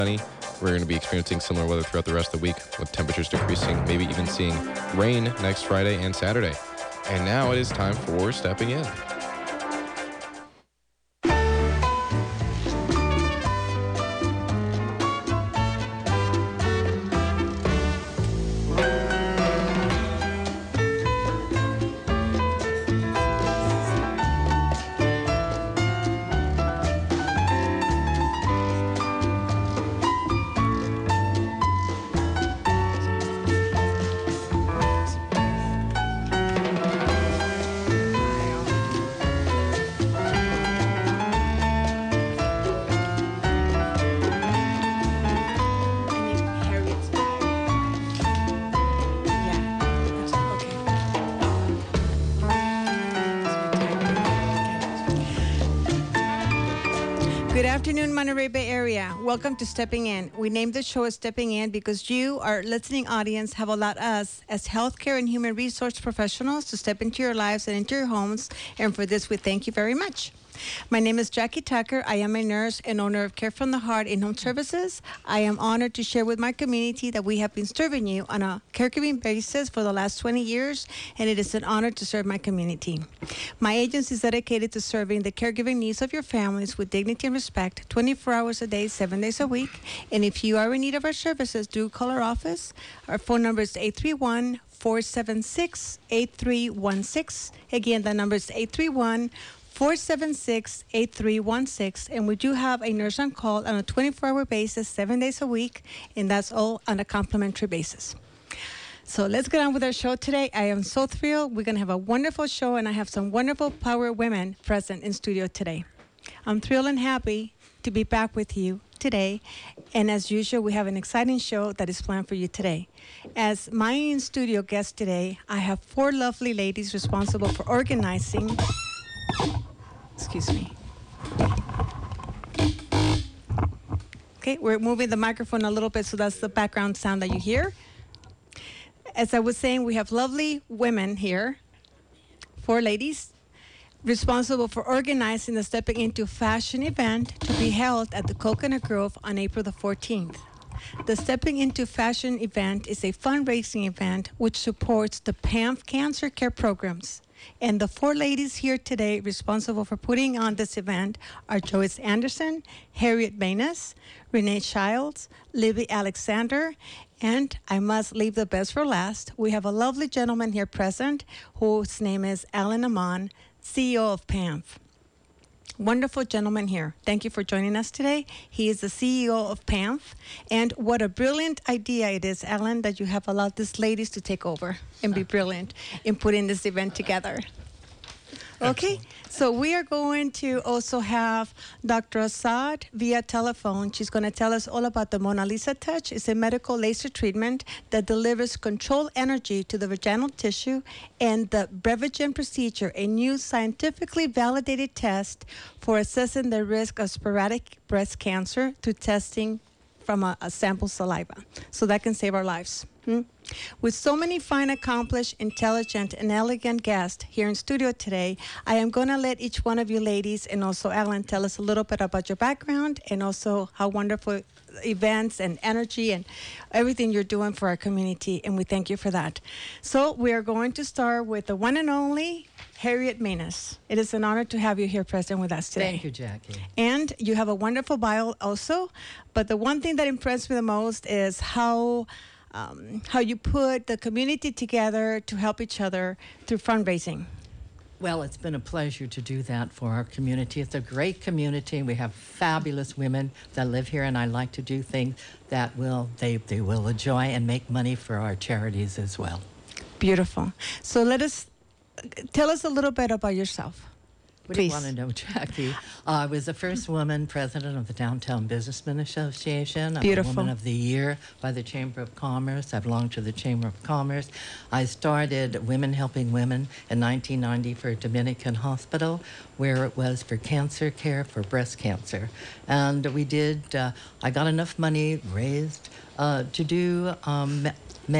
sunny. We're going to be experiencing similar weather throughout the rest of the week, with temperatures decreasing, maybe even seeing rain next Friday and Saturday. And now it is time for Stepping In. Good afternoon, Monterey Bay Area. Welcome to Stepping In. We named the show as Stepping In because you, our listening audience, have allowed us as healthcare and human resource professionals to step into your lives and into your homes. And for this, we thank you very much. My name is Jackie Tucker. I am a nurse and owner of Care from the Heart in-home services. I am honored to share with my community that we have been serving you on a caregiving basis for the last 20 years, and it is an honor to serve my community. My agency is dedicated to serving the caregiving needs of your families with dignity and respect, 24 hours a day, 7 days a week. And if you are in need of our services, do call our office. Our phone number is 831-476-8316. Again, the number is 831-476-8316, and we do have a nurse on call on a 24-hour basis, 7 days a week, and that's all on a complimentary basis. So let's get on with our show today. I am so thrilled. We're going to have a wonderful show, and I have some wonderful power women present in studio today. I'm thrilled and happy to be back with you today, and as usual, we have an exciting show that is planned for you today. As my in-studio guest today, I have 4 lovely ladies responsible for organizing. Excuse me. Okay, we're moving the microphone a little bit, so that's the background sound that you hear. As I was saying, we have lovely women here, 4 ladies, responsible for organizing the Stepping Into Fashion event to be held at the Coconut Grove on April the 14th. The Stepping Into Fashion event is a fundraising event which supports the PAMF cancer care programs. And the 4 ladies here today responsible for putting on this event are Joyce Anderson, Harriet Mayness, Renee Childs, Libby Alexander, and I must leave the best for last. We have a lovely gentleman here present whose name is Alan Amon, CEO of PAMF. Wonderful gentleman here. Thank you for joining us today. He is the CEO of PAMF. And what a brilliant idea it is, Alan, that you have allowed these ladies to take over and be brilliant in putting this event together. Okay, so we are going to also have Dr. Assad via telephone. She's going to tell us all about the Mona Lisa Touch. It's a medical laser treatment that delivers controlled energy to the vaginal tissue, and the Brevigen procedure, a new scientifically validated test for assessing the risk of sporadic breast cancer through testing from a sample saliva. So that can save our lives. With so many fine, accomplished, intelligent, and elegant guests here in studio today, I am going to let each one of you ladies and also Alan tell us a little bit about your background and also how wonderful events and energy and everything you're doing for our community, and we thank you for that. So we are going to start with the one and only Harriet Mayness. It is an honor to have you here present with us today. Thank you, Jackie. And you have a wonderful bio also, but the one thing that impressed me the most is how you put the community together to help each other through fundraising. Well, it's been a pleasure to do that for our community. It's a great community. We have fabulous women that live here, and I like to do things that they will enjoy and make money for our charities as well. Beautiful. So tell us a little bit about yourself. What do you want to know, Jackie? I was the first woman president of the Downtown Businessmen Association. Beautiful. I'm a Woman of the Year by the Chamber of Commerce. I belong to the Chamber of Commerce. I started Women Helping Women in 1990 for Dominican Hospital, where it was for cancer care for breast cancer. And we did, I got enough money raised to do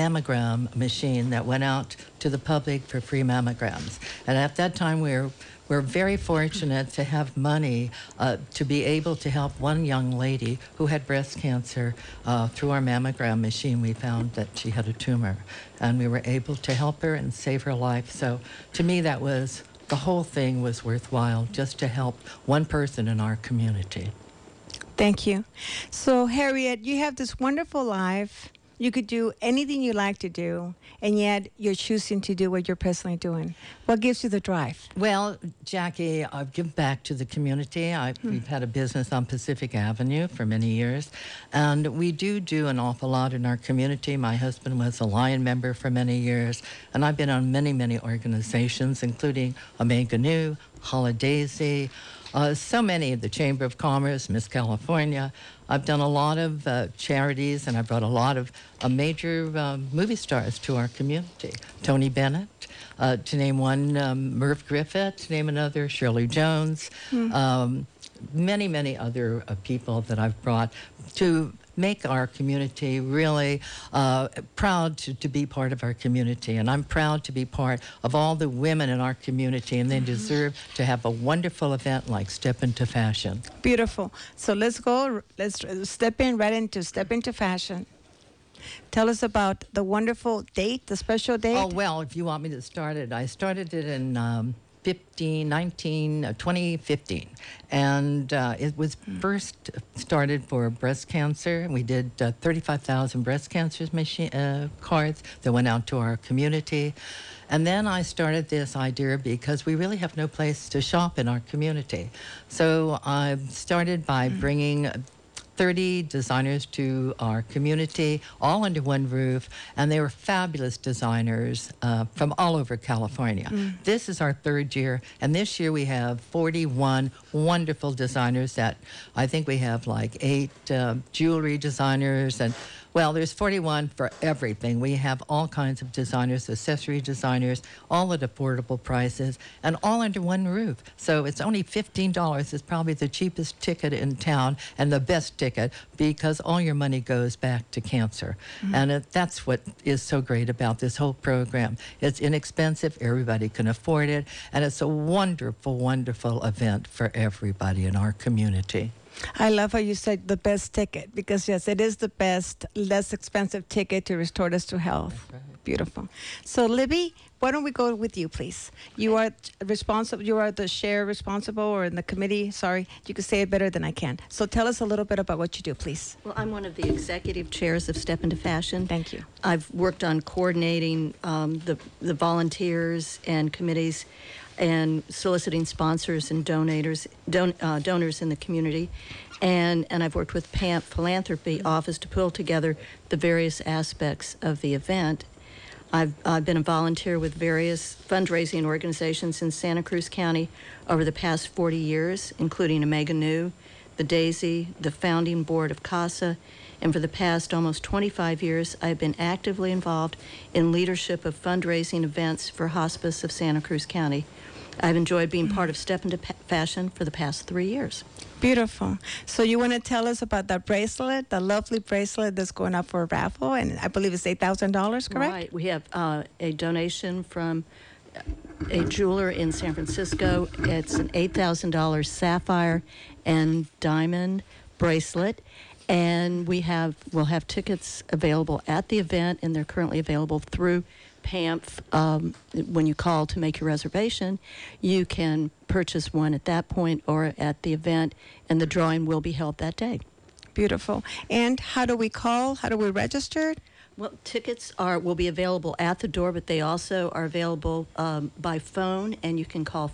mammogram machine that went out to the public for free mammograms. And at that time, we were we're very fortunate to have money to be able to help one young lady who had breast cancer. Through our mammogram machine, we found that she had a tumor, and we were able to help her and save her life. So to me, that was, the whole thing was worthwhile, just to help one person in our community. Thank you. So, Harriet, you have this wonderful life. You could do anything you like to do, and yet you're choosing to do what you're personally doing. What gives you the drive? Well, Jackie, I've given back to the community. We've had a business on Pacific Avenue for many years, and we do an awful lot in our community. My husband was a Lion member for many years, and I've been on many organizations, including Omega Nu, Holidaisy, so many, the Chamber of Commerce, Miss California. I've done a lot of charities, and I brought a lot of major movie stars to our community. Tony Bennett, to name one, Merv Griffith, to name another, Shirley Jones, many other people that I've brought to make our community really proud to be part of our community. And I'm proud to be part of all the women in our community, and they deserve to have a wonderful event like Step Into Fashion. Beautiful. So let's step into fashion. Tell us about the wonderful date, the special date. Oh, well, if you want me to start it, I started it in 2015, and it was first started for breast cancer. We did 35,000 breast cancer cards that went out to our community. And then I started this idea because we really have no place to shop in our community. So I started by bringing 30 designers to our community, all under one roof, and they were fabulous designers from all over California. This is our third year, and this year we have 41 wonderful designers that I think we have like 8 jewelry designers, and well, there's 41 for everything. We have all kinds of designers, accessory designers, all at affordable prices, and all under one roof. So it's only $15. It's probably the cheapest ticket in town and the best ticket, because all your money goes back to cancer. And that's what is so great about this whole program. It's inexpensive, everybody can afford it, and it's a wonderful, wonderful event for everybody in our community. I love how you said the best ticket, because yes, it is the best, less expensive ticket to restore us to health. Right. Beautiful. So Libby, why don't we go with you, please? You are responsible. You are the chair responsible, or in the committee. Sorry, you can say it better than I can. So tell us a little bit about what you do, please. Well, I'm one of the executive chairs of Step Into Fashion. Thank you. I've worked on coordinating the volunteers and committees, and soliciting sponsors and donors in the community. And I've worked with PAMP Philanthropy Office to pull together the various aspects of the event. I've been a volunteer with various fundraising organizations in Santa Cruz County over the past 40 years, including Omega Nu, the Daisy, the founding board of CASA, and for the past almost 25 years, I've been actively involved in leadership of fundraising events for Hospice of Santa Cruz County. I've enjoyed being part of Step Into Fashion for the past 3 years. Beautiful. So you want to tell us about that bracelet, the lovely bracelet that's going up for a raffle, and I believe it's $8,000, correct? Right. We have a donation from a jeweler in San Francisco. It's an $8,000 sapphire and diamond bracelet. And we'll have tickets available at the event, and they're currently available through PAMF. When you call to make your reservation, you can purchase one at that point or at the event, and the drawing will be held that day. Beautiful. And how do we call? How do we register? Well, tickets will be available at the door, but they also are available by phone, and you can call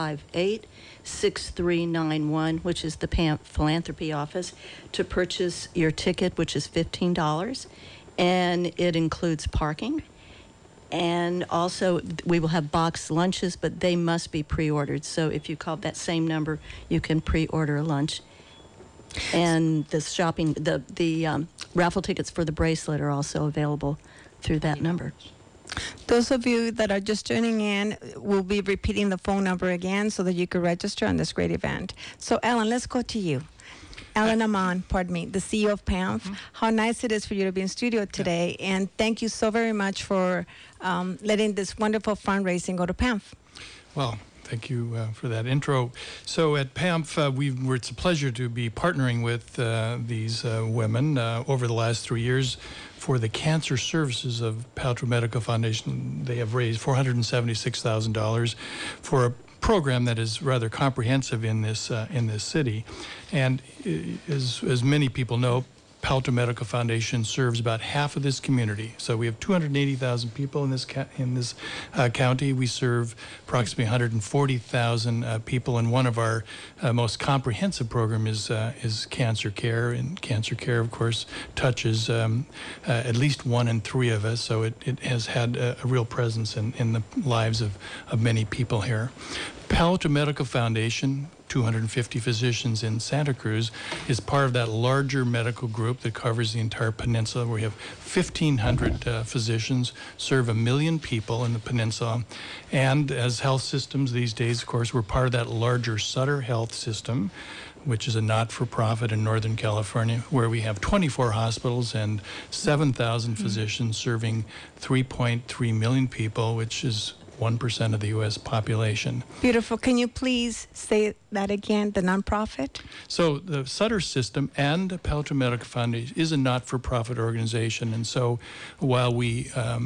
458-6391, which is the PAMP Philanthropy Office, to purchase your ticket, which is $15, and it includes parking. And also, we will have boxed lunches, but they must be pre-ordered. So if you call that same number, you can pre-order a lunch. And the raffle tickets for the bracelet are also available through that number. Those of you that are just tuning in, we'll be repeating the phone number again so that you can register on this great event. So, Ellen, let's go to you. Ellen Amon, the CEO of PAMF. How nice it is for you to be in studio today, and thank you so very much for letting this wonderful fundraising go to PAMF. Well, Thank you for that intro. So at PAMF, it's a pleasure to be partnering with these women over the last 3 years for the cancer services of Palo Alto Medical Foundation. They have raised $476,000 for a program that is rather comprehensive in this city. And as many people know, Palo Alto Medical Foundation serves about half of this community. So we have 280,000 people in this county. We serve approximately 140,000 people, and one of our most comprehensive program is cancer care. And cancer care, of course, touches at least 1 in 3 of us. So it has had a real presence in the lives of many people here. Palo Alto Medical Foundation, 250 physicians in Santa Cruz, is part of that larger medical group that covers the entire peninsula. We have 1,500 physicians, serve 1 million people in the peninsula. And as health systems these days, of course, we're part of that larger Sutter Health System, which is a not-for-profit in Northern California, where we have 24 hospitals and 7,000 physicians serving 3.3 million people, which is 1% of the U.S. population. Beautiful. Can you please say that again, the nonprofit? So the Sutter System and Palo Alto Medical Foundation is a not-for-profit organization, and so while we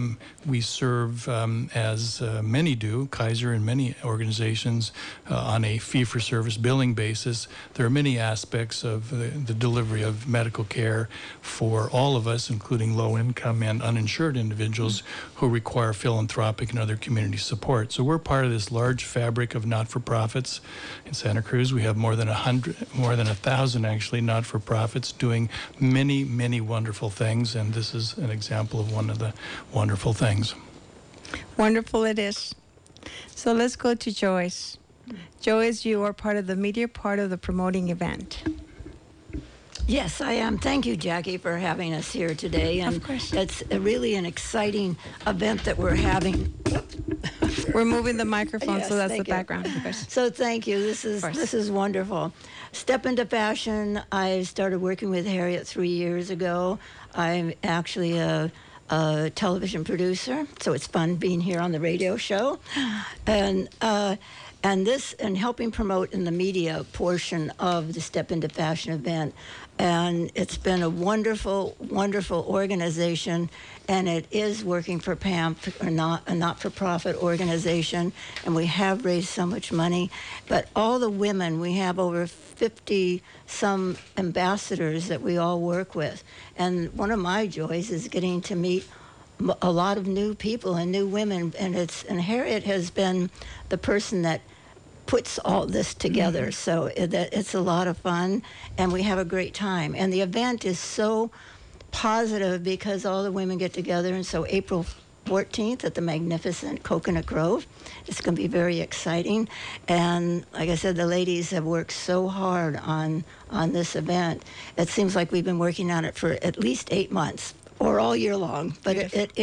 serve, as many do, Kaiser and many organizations, on a fee-for-service billing basis, there are many aspects of the delivery of medical care for all of us, including low-income and uninsured individuals who require philanthropic and other community support. So we're part of this large fabric of not-for-profits in Santa Cruz. We have more than 1,000 actually not-for-profits doing many, many wonderful things, and this is an example of one of the wonderful things. Wonderful it is. So let's go to Joyce. Joyce, you are part of the media part of the promoting event. Yes, I am. Thank you, Jackie, for having us here today. And of course. It's really an exciting event that we're having. We're moving the microphone, Yes, so that's the thank you. background. Of course. So thank you. This is wonderful. Step into Fashion. I started working with Harriet 3 years ago. I'm actually a television producer, so it's fun being here on the radio show. And helping promote in the media portion of the Step into Fashion event. And it's been a wonderful, wonderful organization, and it is working for PAMF, a not-for-profit organization, and we have raised so much money. But all the women, we have over 50-some ambassadors that we all work with. And one of my joys is getting to meet a lot of new people and new women, and Harriet has been the person that puts all this together. So it's a lot of fun, and we have a great time. And the event is so positive because all the women get together, and so April 14th at the magnificent Coconut Grove. It's going to be very exciting. And like I said, the ladies have worked so hard on this event. It seems like we've been working on it for at least 8 months or all year long, but Yes. it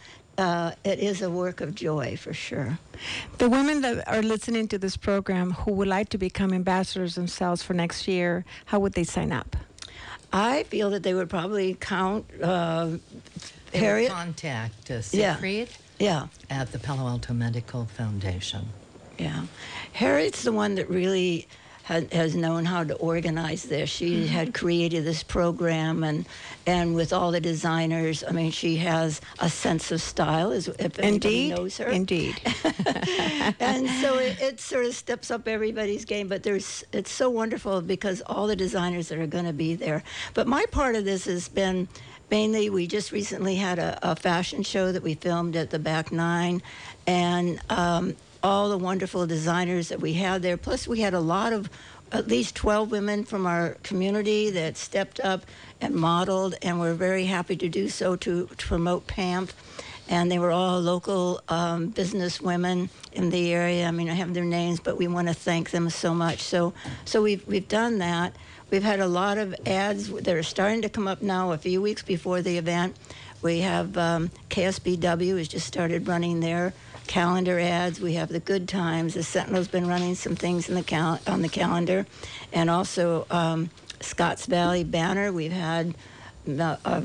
is a work of joy for sure. The women that are listening to this program who would like to become ambassadors themselves for next year, how would they sign up? I feel that they would probably count Harriet. Contact Yeah. Siegfried Yeah, at the Palo Alto Medical Foundation. yeah. Harriet's the one that really has known how to organize this. She had created this program, and with all the designers, I mean, she has a sense of style, if anybody knows her. Indeed. And so it sort of steps up everybody's game, but it's so wonderful because all the designers that are going to be there. But my part of this has been mainly, we just recently had a fashion show that we filmed at the Back Nine, and all the wonderful designers that we had there. Plus, we had a lot of, at least 12 women from our community that stepped up and modeled, and we're very happy to do so to promote PAMF. And they were all local business women in the area. I mean, I have their names, but we want to thank them so much. So we've done that. We've had a lot of ads that are starting to come up now a few weeks before the event. We have KSBW has just started running their calendar ads. We have the Good Times. The Sentinel's been running some things on the calendar. And also Scotts Valley Banner. We've had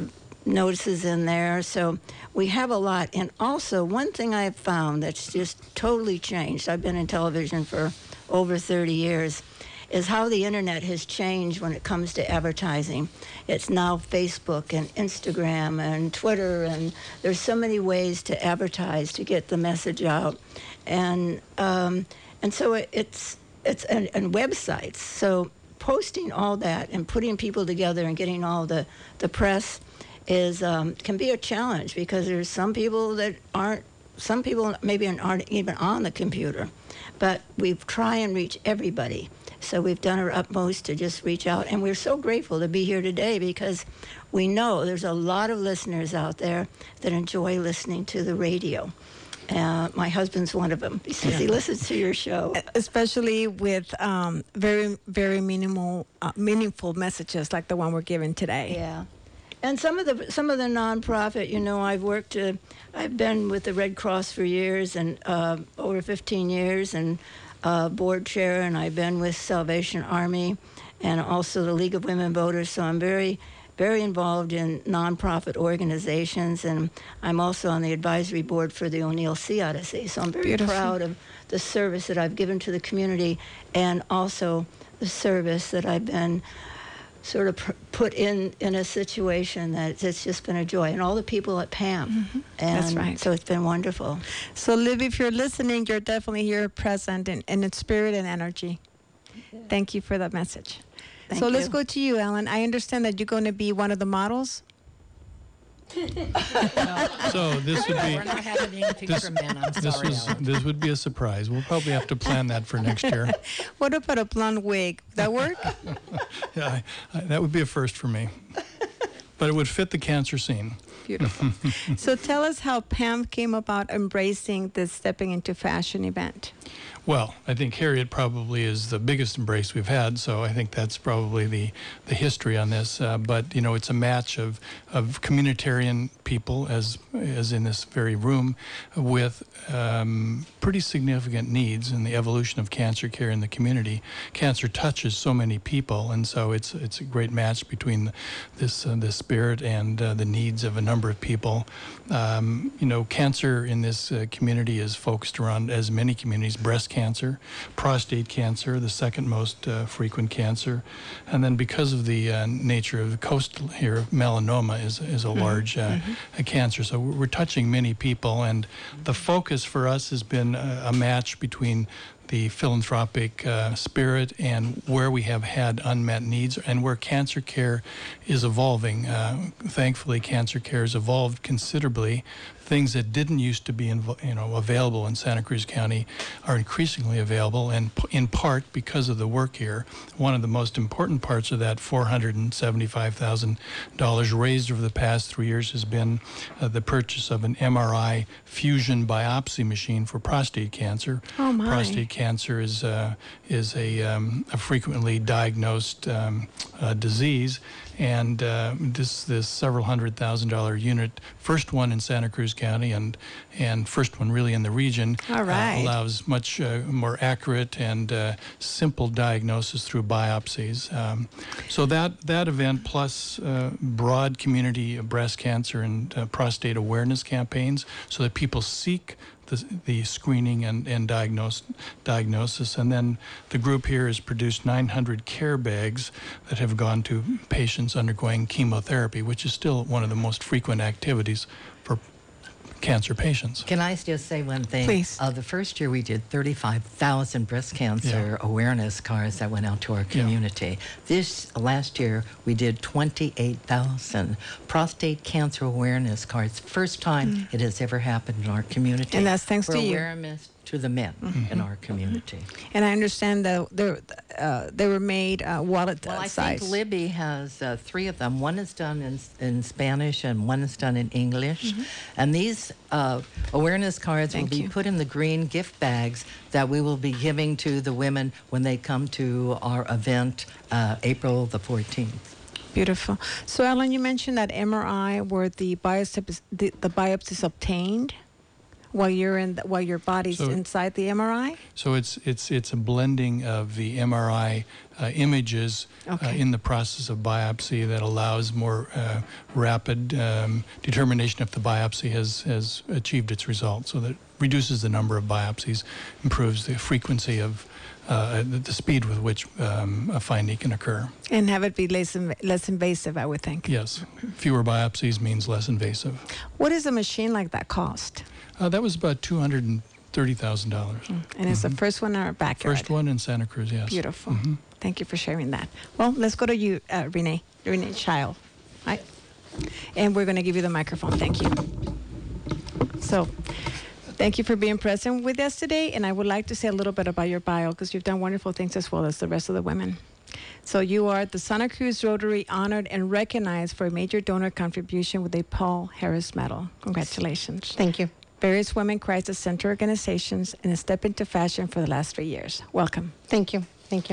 notices in there. So we have a lot. And also, one thing I've found that's just totally changed, I've been in television for over 30 years, is how the internet has changed when it comes to advertising. It's now Facebook and Instagram and Twitter, and there's so many ways to advertise to get the message out. And so it's and websites. So posting all that and putting people together and getting all the press is can be a challenge, because there's some people maybe aren't even on the computer, but we try and reach everybody. So we've done our utmost to just reach out, and we're so grateful to be here today, because we know there's a lot of listeners out there that enjoy listening to the radio. My husband's one of them. He says he listens to your show, especially with very, very meaningful messages like the one we're giving today. Yeah, and some of the nonprofit. I've been with the Red Cross for years, and over 15 years, and board chair, and I've been with Salvation Army, and also the League of Women Voters. So I'm very, very involved in nonprofit organizations, and I'm also on the advisory board for the O'Neill Sea Odyssey. So I'm very proud of the service that I've given to the community, and also the service that I've been sort of put in a situation that it's just been a joy, and all the people at PAMP. Mm-hmm. And that's right. So it's been wonderful. So Liv, if you're listening, you're definitely here present in spirit and energy. Thank you for that message. Thank so you. let's go to you, Ellen. I understand that you're going to be one of the models. So this would be We're not having anything for men. I'm sorry, Ellen. this would be a surprise. We'll probably have to plan that for next year. What about a blonde wig? Would that work? Yeah, that would be a first for me. But it would fit the cancer scene. Beautiful. So tell us how PAMP came about embracing this Stepping into Fashion event. Well, I think Harriet probably is the biggest embrace we've had, so I think that's probably the history on this. But it's a match of communitarian people, as in this very room, with pretty significant needs in the evolution of cancer care in the community. Cancer touches so many people, and so it's a great match between this spirit and the needs of a number of people. Cancer in this community is focused around, as many communities, breast cancer, prostate cancer, the second most frequent cancer, and then because of the nature of the coast here, melanoma is a large a cancer. So we're touching many people, and the focus for us has been a match between the philanthropic spirit and where we have had unmet needs and where cancer care is evolving. Thankfully, cancer care has evolved considerably. Things that didn't used to be available in Santa Cruz County are increasingly available, and in part because of the work here. One of the most important parts of that $475,000 raised over the past 3 years has been the purchase of an MRI fusion biopsy machine for prostate cancer. Oh my. Prostate cancer is a frequently diagnosed disease, and this several $100,000 unit, first one in Santa Cruz County and first one really in the region, all right, allows much more accurate and simple diagnosis through biopsies. So that event, plus broad community breast cancer and prostate awareness campaigns, so that people seek the screening and diagnosis. And then the group here has produced 900 care bags that have gone to patients undergoing chemotherapy, which is still one of the most frequent activities for cancer patients. Can I just say one thing? Please. The first year we did 35,000 breast cancer awareness cards that went out to our community. This last year we did 28,000 prostate cancer awareness cards. First time it has ever happened in our community. And that's thanks for to you. awareness to the men in our community. And I understand that they were made wallet Well, I size. think Libby has 3 of them. One is done in Spanish and one is done in English. And these awareness cards will be put in the green gift bags that we will be giving to the women when they come to our event April the 14th. Beautiful. So, Ellen, you mentioned that MRI where the biopsies obtained while your body's inside the MRI. So it's a blending of the MRI images Okay. in the process of biopsy that allows more rapid determination if the biopsy has achieved its result. So that reduces the number of biopsies, improves the frequency of the speed with which a finding can occur. And have it be less invasive, I would think. Yes, fewer biopsies means less invasive. What does a machine like that cost? That was about $230,000. And it's the first one in our backyard. First one in Santa Cruz, yes. Beautiful. Thank you for sharing that. Well, let's go to you, Renee Child. Right? And we're going to give you the microphone. Thank you. So, thank you for being present with us today. And I would like to say a little bit about your bio because you've done wonderful things as well as the rest of the women. So you are the Santa Cruz Rotary honored and recognized for a major donor contribution with a Paul Harris Medal. Congratulations. Thank you. Various Women Crisis Center organizations and a Step into Fashion for the last 3 years. Welcome. Thank you. Thank you.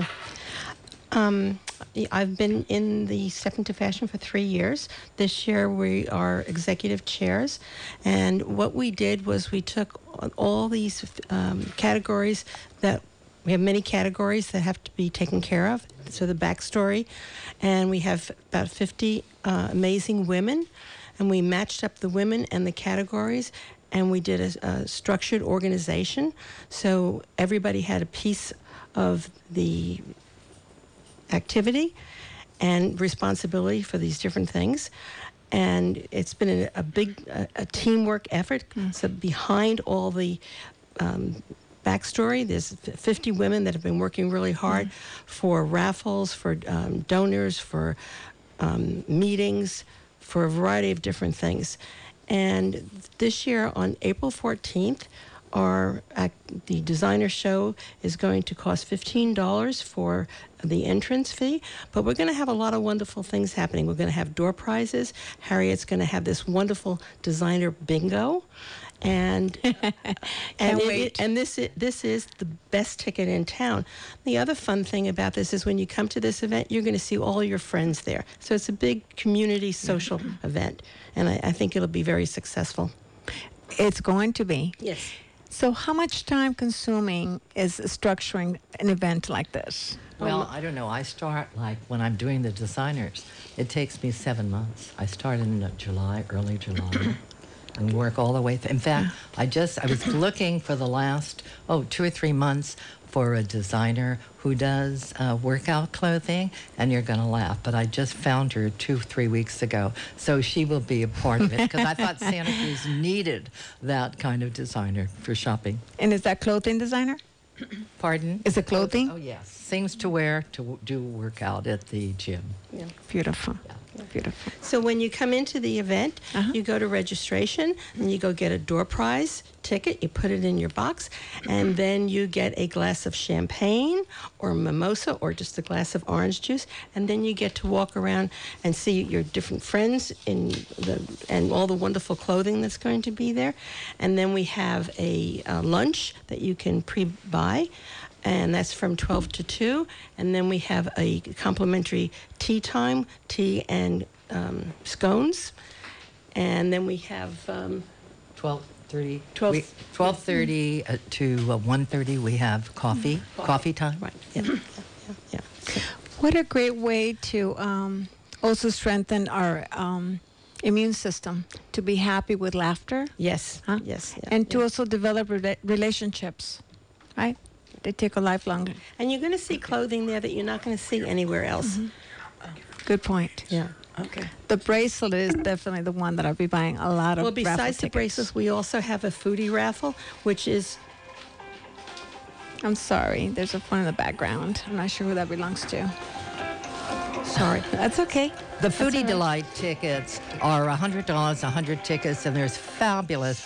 I've been in the Step into Fashion for 3 years. This year we are executive chairs. And what we did was we took all these categories that we have many categories that have to be taken care of. So the backstory. And we have about 50 amazing women. And we matched up the women and the categories. And we did a structured organization. So everybody had a piece of the activity and responsibility for these different things. And it's been a big teamwork effort. So behind all the backstory, there's 50 women that have been working really hard for raffles, for donors, for meetings, for a variety of different things. And this year on April 14th, the designer show is going to cost $15 for the entrance fee, but we're going to have a lot of wonderful things happening. We're going to have door prizes. Harriet's going to have this wonderful designer bingo, and wait. And this is the best ticket in town. The other fun thing about this is when you come to this event, you're going to see all your friends there. So it's a big community social event, and I think it'll be very successful. It's going to be. Yes. So how much time consuming is structuring an event like this? Well, I don't know. I start like when I'm doing the designers. It takes me 7 months. I start in early July, and work all the way through. In fact, I was looking for the last 2 or 3 months for a designer who does workout clothing, and you're going to laugh, but I just found her 2-3 weeks ago, so she will be a part of it because I thought Santa Cruz needed that kind of designer for shopping. And is that clothing designer? Pardon? Is it clothing? Oh, yes. Things to wear to do workout at the gym. Yeah. Beautiful. Yeah. Beautiful. So when you come into the event, you go to registration and you go get a door prize ticket. You put it in your box, and then you get a glass of champagne or mimosa or just a glass of orange juice, and then you get to walk around and see your different friends and all the wonderful clothing that's going to be there. And then we have a lunch that you can pre-buy. And that's from 12 to 2. And then we have a complimentary tea time, tea and scones. And then we have 12:30. 12:30 to 1:30 we have coffee time. Right. Yeah. Yeah. What a great way to also strengthen our immune system, to be happy with laughter. Yes. Huh? Yes. Yeah, And to yeah. also develop relationships, right? They take a lifelong. And you're going to see clothing there that you're not going to see anywhere else. Good point. Yeah. Okay. The bracelet is definitely the one that I'll be buying a lot of. Well, raffle besides the tickets. bracelets, we also have a foodie raffle, which is I'm sorry, there's a phone in the background. I'm not sure who that belongs to. sorry. That's okay. The That's all Foodie right. Delight tickets are $100, 100 tickets, and there's fabulous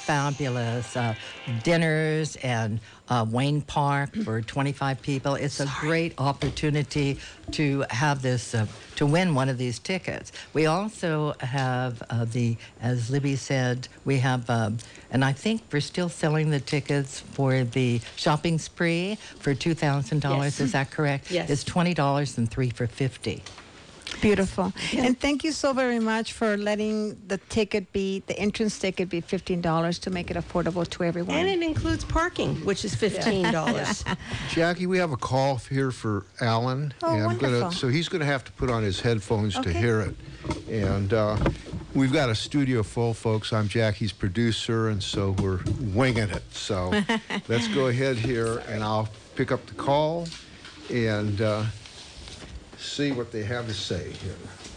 dinners and Wayne Park for 25 people. It's a great opportunity to have this, to win one of these tickets. We also have as Libby said, we have, and I think we're still selling the tickets for the shopping spree for $2,000. Yes. Is that correct? Yes. It's $20 and 3 for $50. Beautiful. And thank you so very much for letting the entrance ticket be $15 to make it affordable to everyone. And it includes parking, which is $15. Jackie, we have a call here for Alan. Oh, and wonderful. So he's going to have to put on his headphones to hear it. And we've got a studio full, folks. I'm Jackie's producer, and so we're winging it. So let's go ahead here, and I'll pick up the call and see what they have to say here.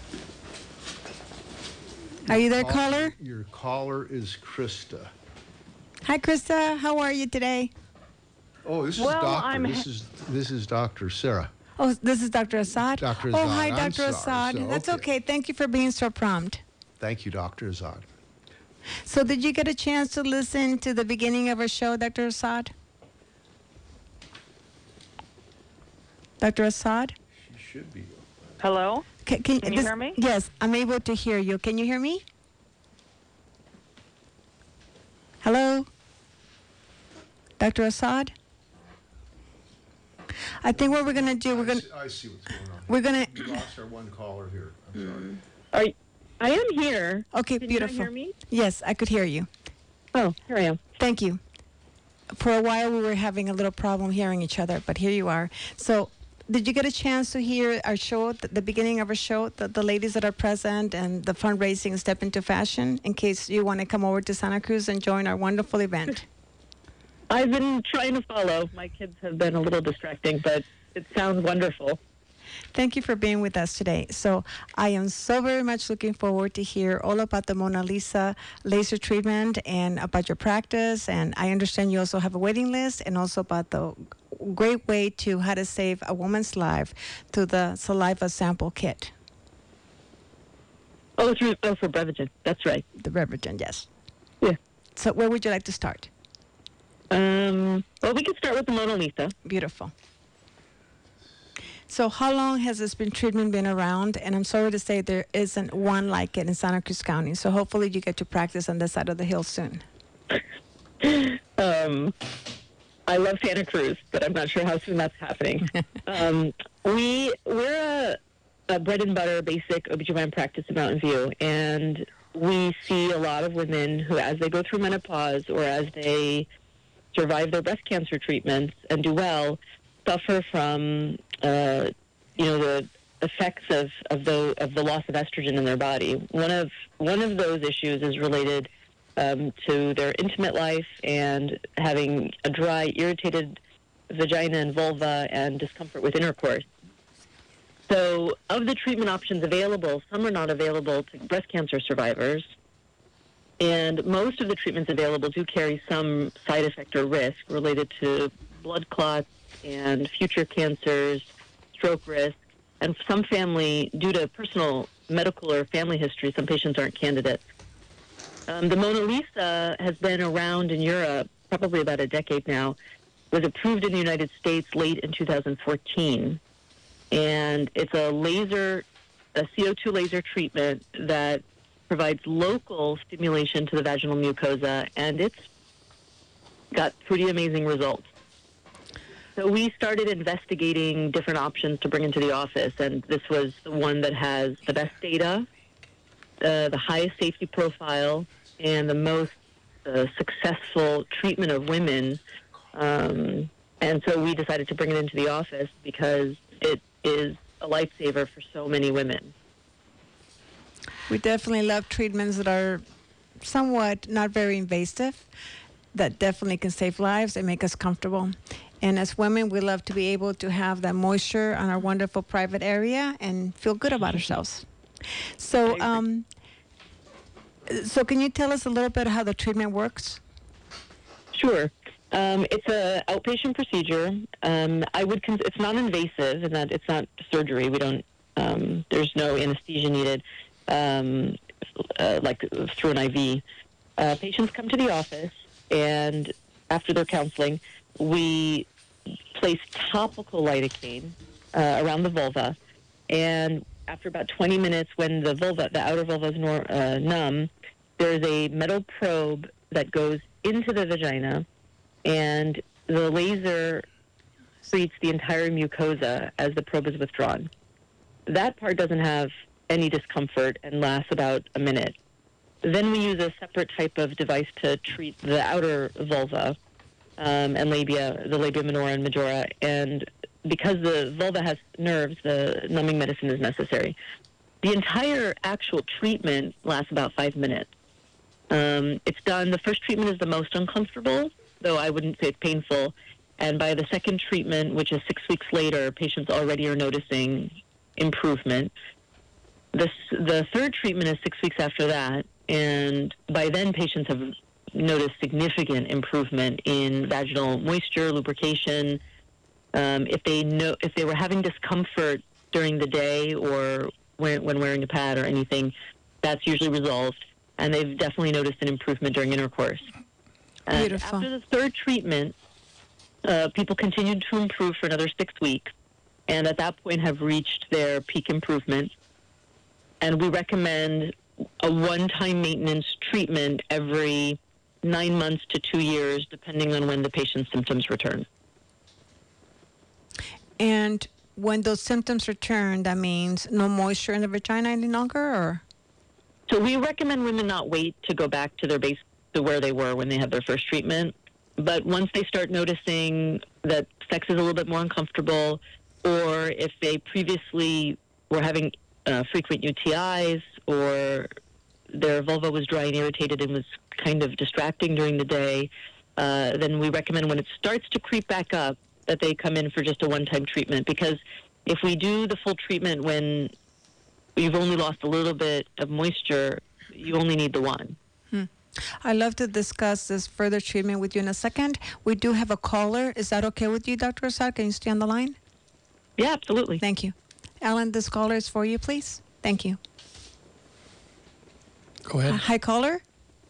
Are you there, caller? Your caller is Krista. Hi, Krista. How are you today? Oh, this is Doctor. This is Dr. Sarah. Oh, this is Dr. Assad? Dr. Oh, Azad. hi, I'm Dr. sorry. Assad. So, That's okay. okay. Thank you for being so prompt. Thank you, Dr. Azad. So did you get a chance to listen to the beginning of our show, Dr. Assad? Dr. Assad? She should be. Hello? Can you hear me? Yes, I'm able to hear you. Can you hear me? Hello? Dr. Assad? I think what we're going to do, I see what's going on. we're going We lost our one caller here. I'm sorry. I am here. Okay, Can beautiful. you not hear me? Yes, I could hear you. Oh, here I am. Thank you. For a while, we were having a little problem hearing each other, but here you are. So, did you get a chance to hear our show, the beginning of our show, the ladies that are present and the fundraising Step Into Fashion, in case you want to come over to Santa Cruz and join our wonderful event? I've been trying to follow. My kids have been a little distracting, but it sounds wonderful. Thank you for being with us today. So I am so very much looking forward to hear all about the Mona Lisa laser treatment and about your practice. And I understand you also have a waiting list, and also about the great way to how to save a woman's life through the saliva sample kit. For Brevigen. That's right. The Brevigen, yes. Yeah. So where would you like to start? Well, we can start with the Mona Lisa. Beautiful. So how long has this treatment been around? And I'm sorry to say there isn't one like it in Santa Cruz County. So hopefully you get to practice on this side of the hill soon. I love Santa Cruz, but I'm not sure how soon that's happening. We're a bread and butter basic OBGYN practice in Mountain View, and we see a lot of women who, as they go through menopause or as they survive their breast cancer treatments and do well, suffer from the effects of the loss of estrogen in their body. One of those issues is related to their intimate life and having a dry, irritated vagina and vulva and discomfort with intercourse. So, of the treatment options available, some are not available to breast cancer survivors, and most of the treatments available do carry some side effect or risk related to blood clots and future cancers, stroke risk, and some family, due to personal medical or family history, some patients aren't candidates. The Mona Lisa has been around in Europe probably about a decade now, was approved in the United States late in 2014, and it's a CO2 laser treatment that provides local stimulation to the vaginal mucosa, and it's got pretty amazing results. So we started investigating different options to bring into the office, and this was the one that has the best data, the highest safety profile, and the most successful treatment of women. And so we decided to bring it into the office because it is a lifesaver for so many women. We definitely love treatments that are somewhat not very invasive, that definitely can save lives and make us comfortable. And as women, we love to be able to have that moisture on our wonderful private area and feel good about ourselves. So, so can you tell us a little bit how the treatment works? Sure. It's an outpatient procedure. It's not invasive in that it's not surgery. We don't. There's no anesthesia needed, like through an IV. Patients come to the office, and after their counseling, we place topical lidocaine around the vulva, and after about 20 minutes, when the outer vulva is numb, there's a metal probe that goes into the vagina, and the laser treats the entire mucosa as the probe is withdrawn. that part doesn't have any discomfort and lasts about a minute. Then we use a separate type of device to treat the outer vulva and labia, the labia minora and majora. And because the vulva has nerves, the numbing medicine is necessary. The entire actual treatment lasts about 5 minutes. It's done, the first treatment is the most uncomfortable, though I wouldn't say it's painful. And by the second treatment, which is 6 weeks later, patients already are noticing improvement. The third treatment is 6 weeks after that, and by then patients have noticed significant improvement in vaginal moisture, lubrication. If they were having discomfort during the day or when wearing a pad or anything, that's usually resolved, and they've definitely noticed an improvement during intercourse. Beautiful. After the third treatment, people continued to improve for another 6 weeks, and at that point have reached their peak improvement. And we recommend a one-time maintenance treatment every 9 months to 2 years, depending on when the patient's symptoms return. And when those symptoms return, that means no moisture in the vagina any longer, or? So we recommend women not wait to go back to their base to where they were when they had their first treatment. But once they start noticing that sex is a little bit more uncomfortable, or if they previously were having frequent UTIs, or their vulva was dry and irritated and was kind of distracting during the day, then we recommend when it starts to creep back up that they come in for just a one-time treatment. Because if we do the full treatment when you've only lost a little bit of moisture, you only need the one. I'd love to discuss this further treatment with you in a second. We do have a caller. Is that okay with you, Dr. Assad? Can you stay on the line? Yeah, absolutely. Thank you. Alan, this caller is for you, please. Thank you. Go ahead. Hi, caller.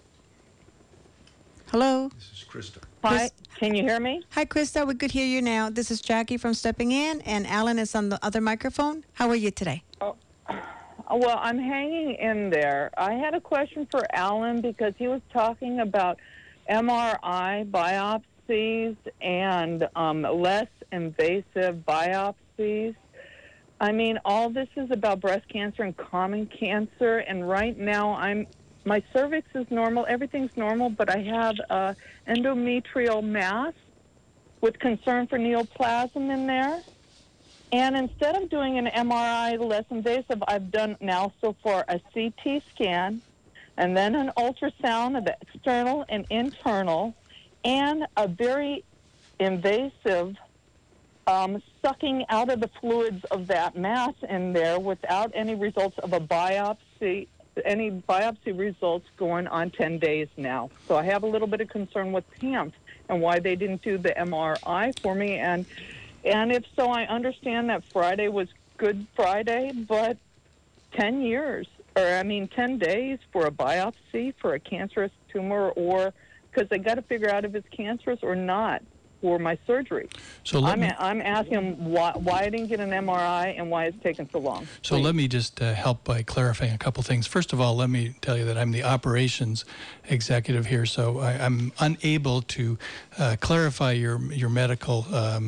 Hello. This is Krista. Hi, can you hear me? Hi, Krista. We could hear you now. This is Jackie from Stepping In, and Alan is on the other microphone. How are you today? Well, I'm hanging in there. I had a question for Alan because he was talking about MRI biopsies and less invasive biopsies. I mean, all this is about breast cancer and common cancer, and right now my cervix is normal, everything's normal, but I have endometrial mass with concern for neoplasm in there. And instead of doing an MRI, less invasive, I've done now so far a CT scan and then an ultrasound of the external and internal and a very invasive sucking out of the fluids of that mass in there without any results of a biopsy, any biopsy results going on 10 days now. So I have a little bit of concern with PAMP and why they didn't do the MRI for me. And if so, I understand that Friday was Good Friday, but 10 days for a biopsy for a cancerous tumor, or because they got to figure out if it's cancerous or not for my surgery. So I'm asking why I didn't get an MRI and why it's taken so long. So let me just help by clarifying a couple things. First of all, let me tell you that I'm the operations executive here, so I'm unable to clarify your medical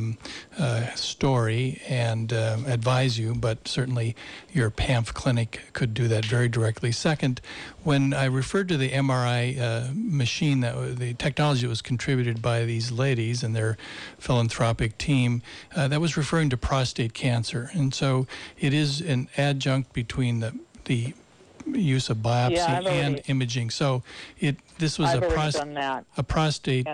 story and advise you, but certainly your PAMF clinic could do that very directly. Second, when I referred to the MRI machine, the technology that was contributed by these ladies and their philanthropic team, that was referring to prostate cancer. And so it is an adjunct between the use of biopsy and imaging. So this was a prostate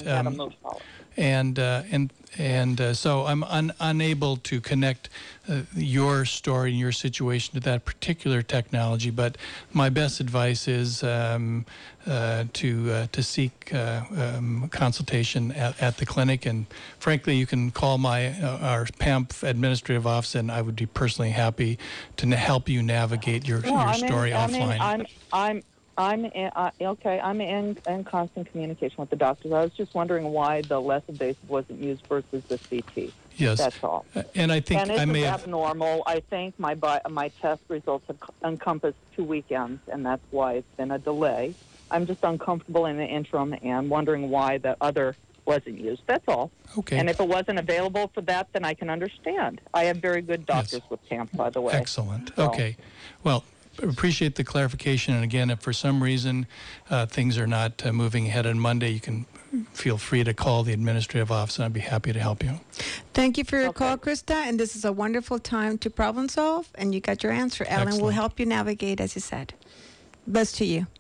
and so I'm unable to connect your story and your situation to that particular technology. But my best advice is to seek consultation at the clinic. And frankly, you can call our PAMP administrative office, and I would be personally happy to help you navigate your story offline. I'm in constant communication with the doctors. I was just wondering why the less invasive wasn't used versus the CT. Yes, that's all. And I think I may have abnormal. I think my test results have encompassed 2 weekends, and that's why it's been a delay. I'm just uncomfortable in the interim and wondering why the other wasn't used. That's all. Okay. And if it wasn't available for that, then I can understand. I have very good doctors Yes. with PAMP, by the way. Excellent. So- Okay. Well, appreciate the clarification. And again, if for some reason things are not moving ahead on Monday, you can feel free to call the administrative office, and I'd be happy to help you. Thank you for your Okay. call, Krista. And this is a wonderful time to problem solve. And you got your answer. Alan will Excellent. help you navigate, as you said. Best to you.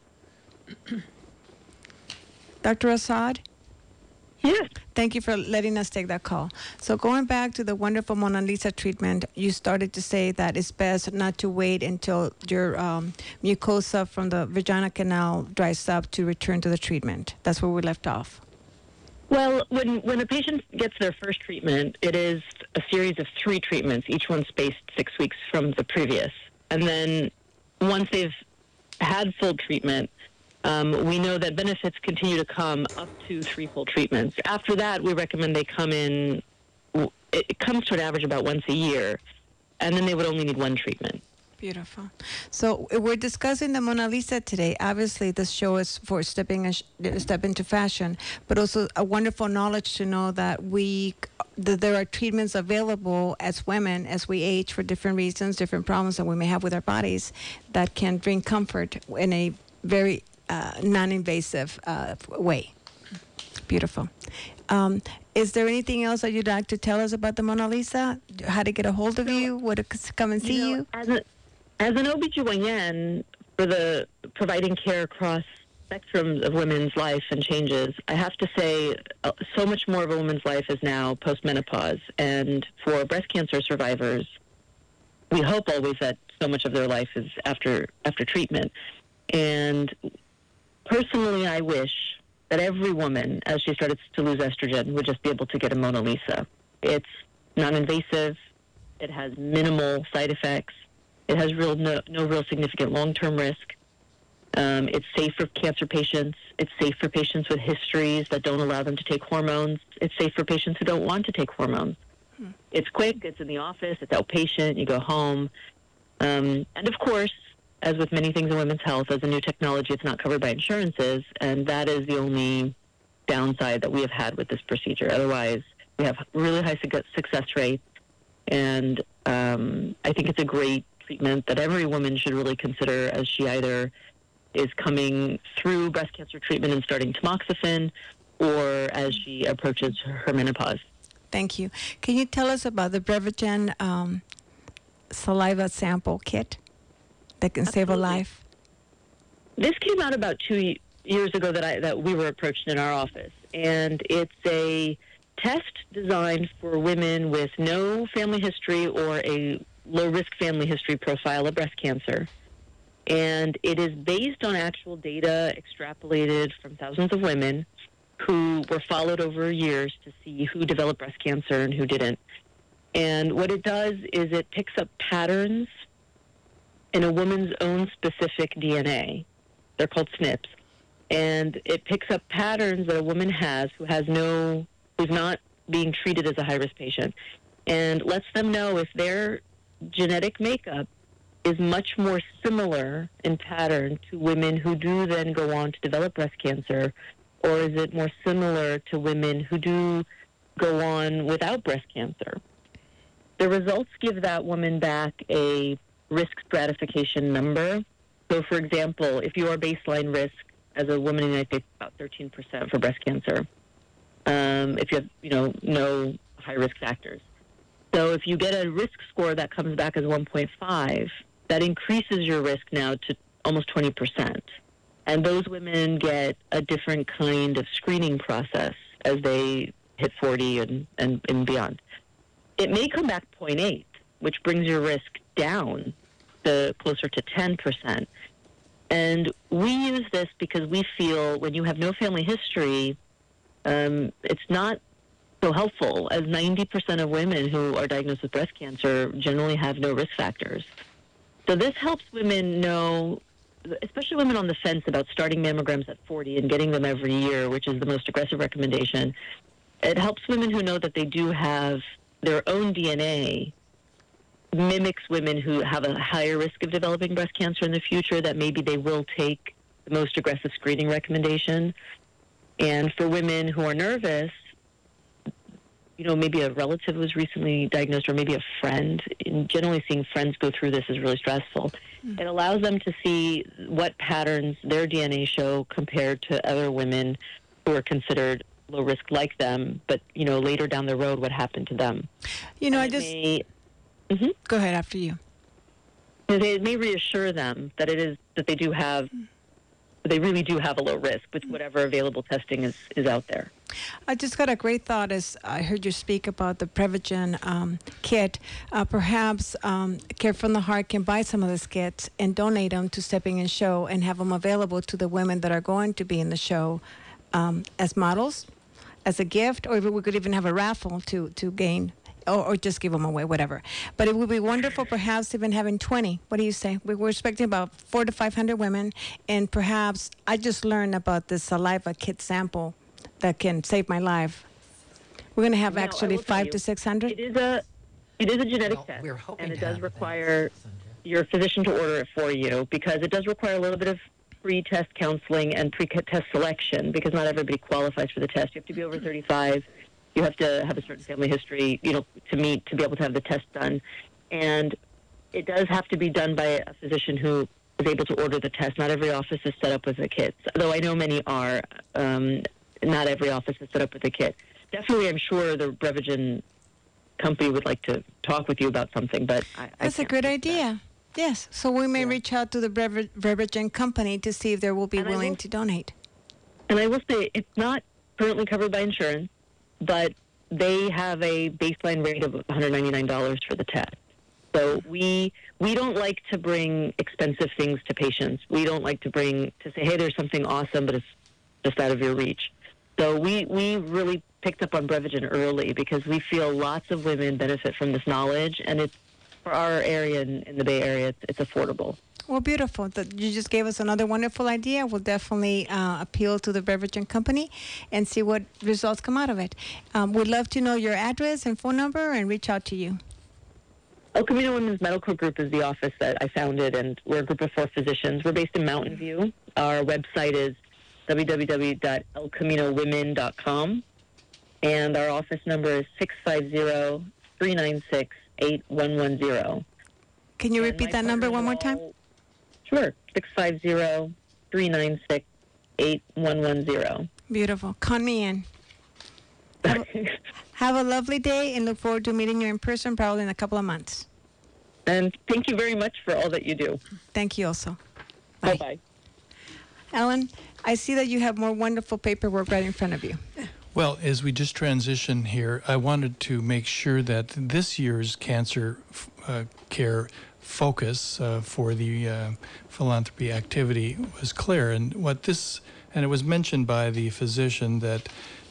Dr. Assad? Yes. Thank you for letting us take that call. So going back to the wonderful Mona Lisa treatment, you started to say that it's best not to wait until your mucosa from the vagina canal dries up to return to the treatment. That's where we left off. Well, when a patient gets their first treatment, it is a series of 3 treatments, each one spaced 6 weeks from the previous. And then once they've had full treatment, we know that benefits continue to come up to 3 full treatments. After that, we recommend they come in, it comes to an average about once a year, and then they would only need 1 treatment. Beautiful. So we're discussing the Mona Lisa today. Obviously, this show is for step into fashion, but also a wonderful knowledge to know that there are treatments available as women as we age for different reasons, different problems that we may have with our bodies that can bring comfort in a very non-invasive way. Beautiful. Is there anything else that you'd like to tell us about the Mona Lisa? How to get a hold of you? Where to come and see you? As an OBGYN, for the providing care across spectrums of women's life and changes, I have to say so much more of a woman's life is now post-menopause. And for breast cancer survivors, we hope always that so much of their life is after treatment. And personally, I wish that every woman, as she started to lose estrogen, would just be able to get a Mona Lisa. It's non-invasive. It has minimal side effects. It has no real significant long-term risk. It's safe for cancer patients. It's safe for patients with histories that don't allow them to take hormones. It's safe for patients who don't want to take hormones. It's quick. It's in the office. It's outpatient. You go home. And of course, as with many things in women's health, as a new technology, it's not covered by insurances, and that is the only downside that we have had with this procedure. Otherwise, we have really high success rates, and I think it's a great treatment that every woman should really consider as she either is coming through breast cancer treatment and starting tamoxifen, or as she approaches her menopause. Thank you. Can you tell us about the Brevigen saliva sample kit that can save a life? This came out about 2 years ago that we were approached in our office, and it's a test designed for women with no family history or a low-risk family history profile of breast cancer. And it is based on actual data extrapolated from thousands of women who were followed over years to see who developed breast cancer and who didn't. And what it does is it picks up patterns in a woman's own specific DNA. They're called SNPs. And it picks up patterns that a woman has who's not being treated as a high-risk patient, and lets them know if their genetic makeup is much more similar in pattern to women who do then go on to develop breast cancer, or is it more similar to women who do go on without breast cancer. The results give that woman back a risk stratification number. So, for example, if your baseline risk as a woman in the United States is about 13% for breast cancer, if you have, no high-risk factors. So if you get a risk score that comes back as 1.5, that increases your risk now to almost 20%. And those women get a different kind of screening process as they hit 40 and beyond. It may come back 0.8, which brings your risk down to closer to 10%. And we use this because we feel when you have no family history, it's not so helpful, as 90% of women who are diagnosed with breast cancer generally have no risk factors. So this helps women know, especially women on the fence about starting mammograms at 40 and getting them every year, which is the most aggressive recommendation. It helps women who know that they do have their own DNA mimics women who have a higher risk of developing breast cancer in the future, that maybe they will take the most aggressive screening recommendation. And for women who are nervous, maybe a relative was recently diagnosed or maybe a friend. And generally seeing friends go through this is really stressful. It allows them to see what patterns their DNA show compared to other women who are considered low risk like them, but, later down the road, what happened to them. Go ahead after you. It may reassure them that they really do have a low risk with whatever available testing is out there. I just got a great thought as I heard you speak about the Prevagen kit. Perhaps Care from the Heart can buy some of these kits and donate them to Stepping in Show and have them available to the women that are going to be in the show as models, as a gift, or we could even have a raffle to gain. Or just give them away, whatever. But it would be wonderful, perhaps even having 20. What do you say? We're expecting about 400 to 500 women, and perhaps I just learned about this saliva kit sample that can save my life. We're going to have actually 500 to 600. It is a genetic test, and it does require your physician to order it for you because it does require a little bit of pre-test counseling and pre-test selection because not everybody qualifies for the test. You have to be over 35. You have to have a certain family history, to be able to have the test done. And it does have to be done by a physician who is able to order the test. Not every office is set up with a kit, though I know many are. Not every office is set up with a kit. Definitely, I'm sure the Prevagen company would like to talk with you about something, but That's a good idea. Yes, so we may reach out to the Prevagen company to see if they will be willing to donate. And I will say, it's not currently covered by insurance, but they have a baseline rate of $199 for the test. So we don't like to bring expensive things to patients. We don't like to say, hey, there's something awesome, but it's just out of your reach. So we really picked up on Prevagen early because we feel lots of women benefit from this knowledge, and it's for our area in the Bay Area, it's affordable. Well, beautiful. You just gave us another wonderful idea. We'll definitely appeal to the Prevagen company and see what results come out of it. We'd love to know your address and phone number and reach out to you. El Camino Women's Medical Group is the office that I founded, and we're a group of 4 physicians. We're based in Mountain View. Our website is www.elcaminowomen.com, and our office number is 650-396-8110. Can you repeat that number one more time? Sure, 650-396-8110. Beautiful. Con me in. Have a lovely day and look forward to meeting you in person probably in a couple of months. And thank you very much for all that you do. Thank you also. Bye. Bye-bye. Alan, I see that you have more wonderful paperwork right in front of you. Well, as we just transition here, I wanted to make sure that this year's cancer care focus for the philanthropy activity was clear. And it was mentioned by the physician that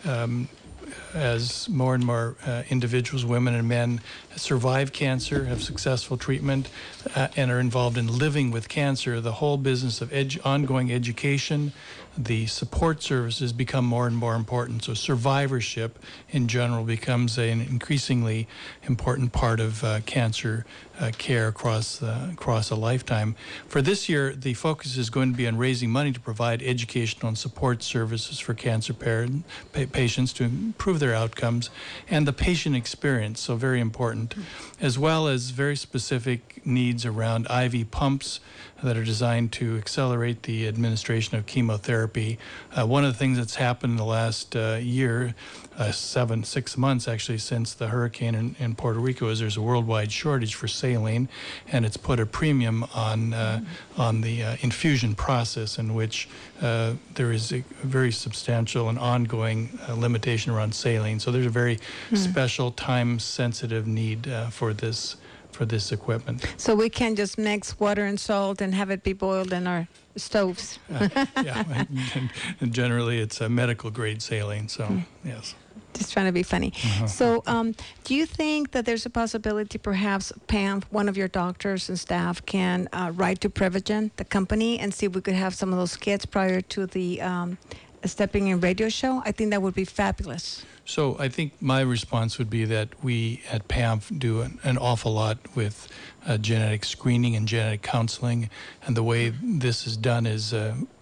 as more and more individuals, women and men, survive cancer, have successful treatment, and are involved in living with cancer, the whole business of ongoing education, the support services become more and more important. So survivorship in general becomes an increasingly important part of cancer care across a lifetime. For this year, the focus is going to be on raising money to provide educational and support services for cancer patients to improve their outcomes and the patient experience, so very important, as well as very specific needs around IV pumps that are designed to accelerate the administration of chemotherapy. One of the things that's happened in the last year, 6 months actually, since the hurricane in Puerto Rico, is there's a worldwide shortage for saline, and it's put a premium on the infusion process, in which there is a very substantial and ongoing limitation around saline. So there's a very special, time-sensitive need for this equipment. So we can't just mix water and salt and have it be boiled in our stoves. Yeah, and generally it's a medical grade saline, so yes. Just trying to be funny. So do you think that there's a possibility perhaps, Pam, one of your doctors and staff can write to Prevagen, the company, and see if we could have some of those kits prior to the Stepping In radio show? I think that would be fabulous. So I think my response would be that we at PAMF do an awful lot with genetic screening and genetic counseling. And the way this is done is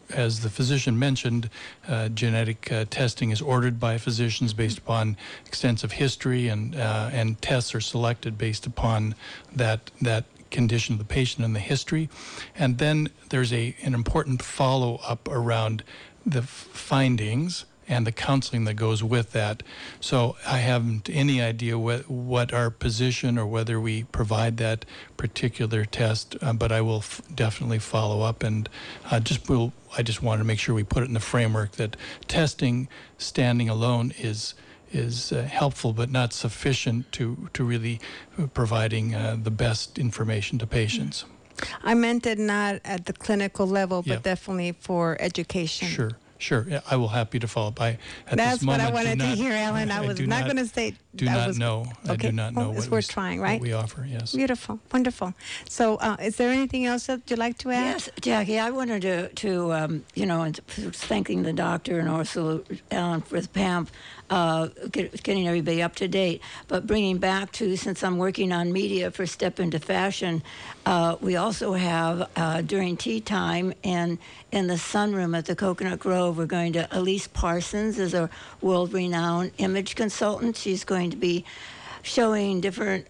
as the physician mentioned, genetic testing is ordered by physicians based upon extensive history, and tests are selected based upon that condition of the patient and the history. And then there's an important follow-up around the findings and the counseling that goes with that. So I haven't any idea what our position or whether we provide that particular test, but I will definitely follow up, and I just want to make sure we put it in the framework that testing standing alone is helpful but not sufficient to really providing the best information to patients. I meant it not at the clinical level, but Yep. definitely for education. Sure. Yeah, I will happy to follow up. That's what I wanted to hear, Alan. I was not going to say. I do not know It's worth trying, right? what we offer, yes. Beautiful, wonderful. So, is there anything else that you'd like to add? Yes, Jackie, I wanted to and thanking the doctor and also Alan with PAMP, getting everybody up to date. But bringing back to, since I'm working on media for Step Into Fashion, we also have during tea time and in the sunroom at the Coconut Grove, we're going to, Elise Parsons is a world-renowned image consultant. She's going to be showing different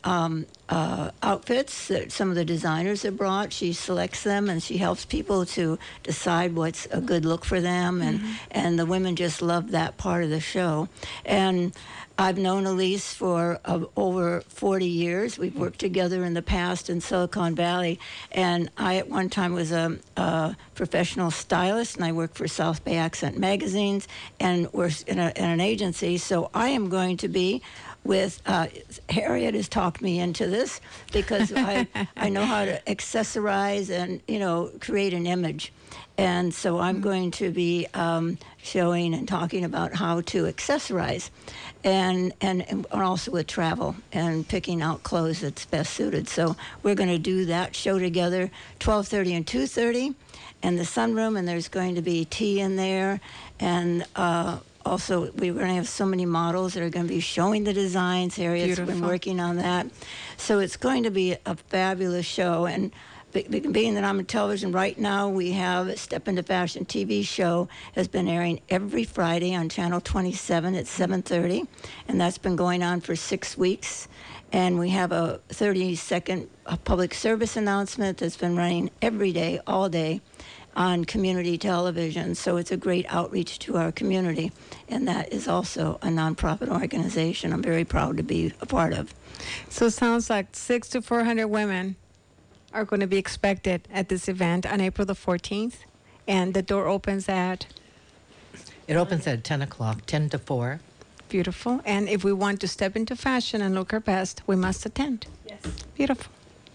outfits that some of the designers have brought. She selects them and she helps people to decide what's a good look for them, and the women just love that part of the show. And I've known Elise for over 40 years. We've worked together in the past in Silicon Valley, and I at one time was a professional stylist, and I worked for South Bay Accent magazines and was in an agency. So I am going to be with Harriet has talked me into this because I know how to accessorize and create an image, and so I'm going to be showing and talking about how to accessorize, and also with travel and picking out clothes that's best suited. So we're going to do that show together, 12:30 and 2:30, in the sunroom, and there's going to be tea in there, and also, we're going to have so many models that are going to be showing the designs. Harriet's been working on that. So it's going to be a fabulous show. And being that I'm on television right now, we have a Step Into Fashion TV show has been airing every Friday on Channel 27 at 7:30. And that's been going on for 6 weeks. And we have a 30-second public service announcement that's been running every day, all day, on community television. So it's a great outreach to our community, and that is also a nonprofit organization I'm very proud to be a part of. So it sounds like 600 to 400 women are going to be expected at this event on April the 14th, and the door opens at? It opens at 10 o'clock, 10 to 4. Beautiful. And if we want to step into fashion and look our best, we must attend. Yes. Beautiful.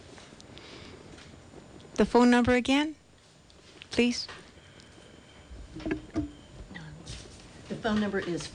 The phone number again, please. The phone number is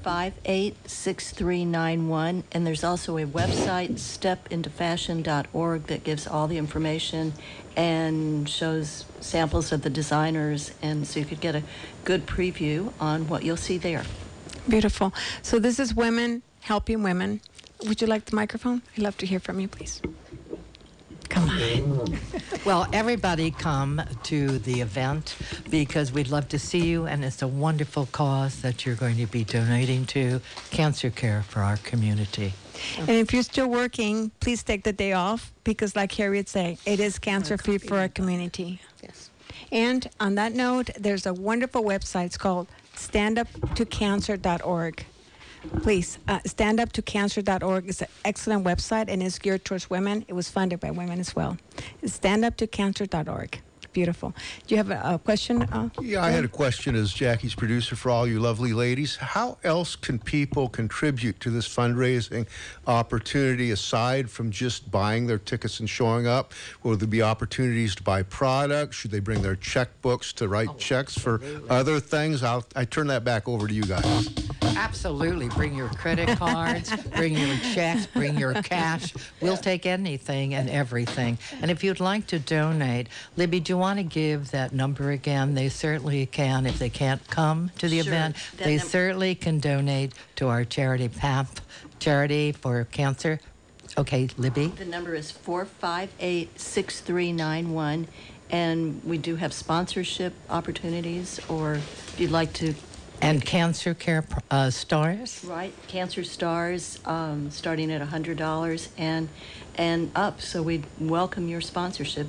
458-6391, and there's also a website, stepintofashion.org, that gives all the information and shows samples of the designers, and so you could get a good preview on what you'll see there. Beautiful. So this is Women Helping Women. Would you like the microphone? I'd love to hear from you, please. Come on. Well, everybody come to the event because we'd love to see you, and it's a wonderful cause that you're going to be donating to cancer care for our community. And if you're still working, please take the day off because, like Harriet said, it is cancer-free for our community. Yes. And on that note, there's a wonderful website. It's called standuptocancer.org. Please, standuptocancer.org is an excellent website, and it's geared towards women. It was funded by women as well. It's standuptocancer.org. Beautiful. Do you have a question? Yeah, I had a question as Jackie's producer for all you lovely ladies. How else can people contribute to this fundraising opportunity aside from just buying their tickets and showing up? Will there be opportunities to buy products? Should they bring their checkbooks to write checks for other things? I turn that back over to you guys. Absolutely. Bring your credit cards, bring your checks, bring your cash. We'll take anything and everything. And if you'd like to donate, Libby, do you want to give that number again? They certainly can. If they can't come to the event, they certainly can donate to our charity, PAMP, Charity for Cancer. Okay, Libby? The number is 458-6391. And we do have sponsorship opportunities, or if you'd like to. And Cancer Care Stars? Right, Cancer Stars, starting at $100 and up. So we welcome your sponsorship.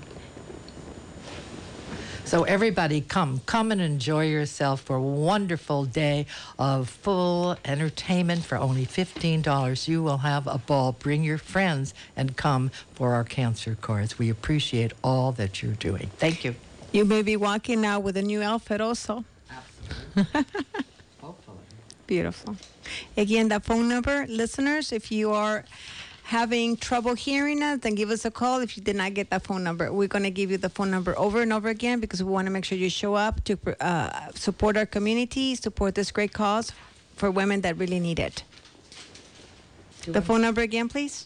So everybody come and enjoy yourself for a wonderful day of full entertainment for only $15. You will have a ball. Bring your friends and come for our cancer cards. We appreciate all that you're doing. Thank you. You may be walking now with a new outfit also. Absolutely. Hopefully. Beautiful. Again, that phone number, listeners, if you are having trouble hearing us, then give us a call. If you did not get that phone number, we're going to give you the phone number over and over again because we want to make sure you show up to support our community, support this great cause for women that really need it. The phone number again, please.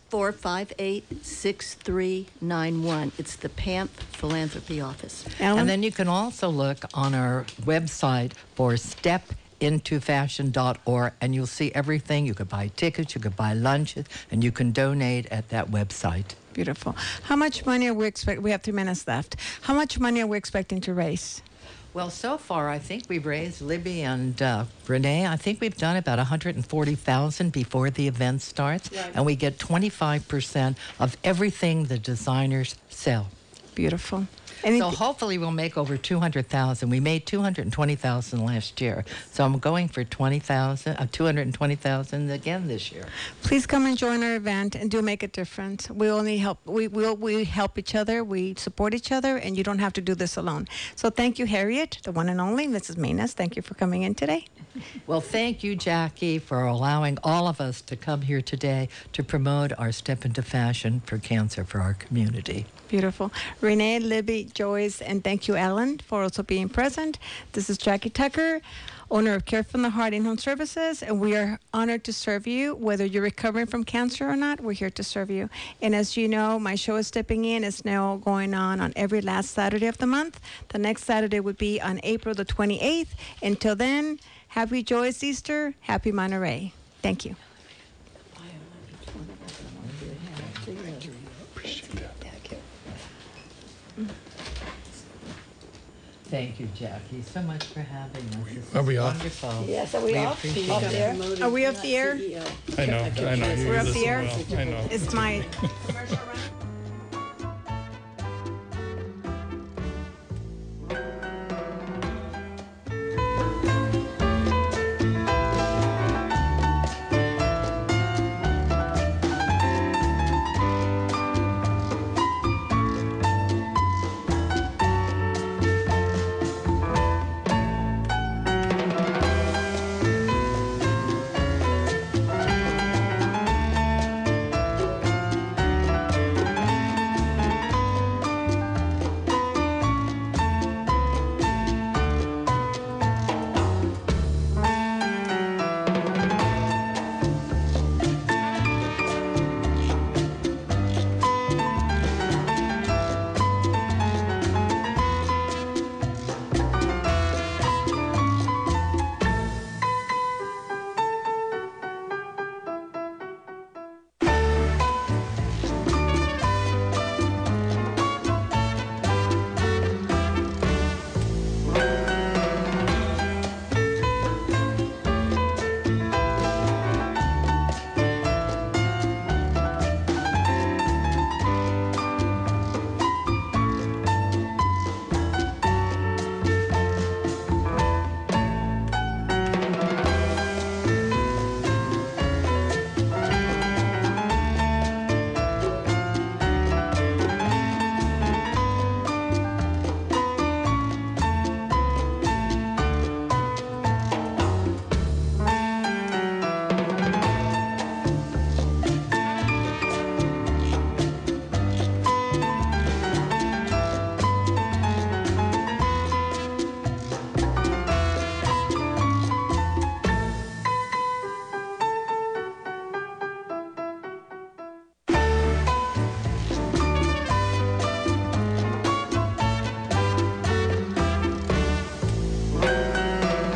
458-6391. It's the PAMP Philanthropy Office. Ellen? And then you can also look on our website for stepintofashion.org, and you'll see everything. You could buy tickets, you could buy lunches, and you can donate at that website. Beautiful. How much money are we expecting? We have 3 minutes left. How much money are we expecting to raise? Well, so far, I think we've raised, Libby and Renee, I think we've done about $140,000 before the event starts, and we get 25% of everything the designers sell. Beautiful. So hopefully we'll make over $200,000. We made $220,000 last year, so I'm going for $220,000 again this year. Please come and join our event and do make a difference. We only help. We help each other. We support each other, and you don't have to do this alone. So thank you, Harriet, the one and only Mrs. Manas. Thank you for coming in today. Well, thank you, Jackie, for allowing all of us to come here today to promote our Step Into Fashion for Cancer for our community. Beautiful. Renee, Libby, Joyce, and thank you, Ellen, for also being present. This is Jackie Tucker, owner of Care from the Heart In-Home Services, and we are honored to serve you. Whether you're recovering from cancer or not, we're here to serve you. And as you know, my show is Stepping In. It's now going on every last Saturday of the month. The next Saturday would be on April the 28th. Until then, happy joyous Easter, happy Monterey. Thank you. Thank you, Jackie, so much for having us. This Are we is off? wonderful. Yes, are we off? appreciate Up it. there? Are we off the air? I know. You We're off listen the air? well. I know. It's my commercial